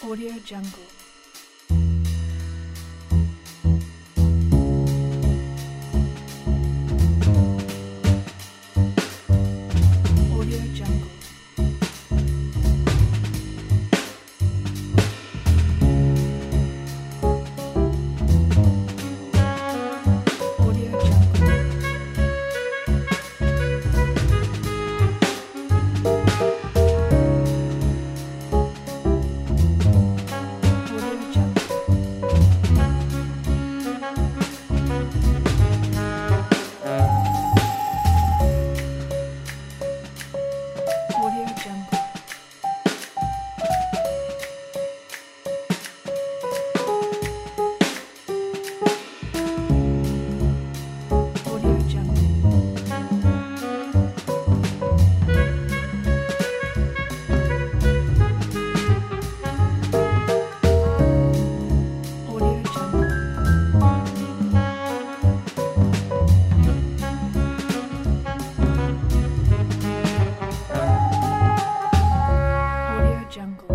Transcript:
Audio Jungle. Audio Jungle. Audio Jungle. Audio Jungle. Audio Jungle. Audio Jungle. Audio Jungle. Audio Jungle.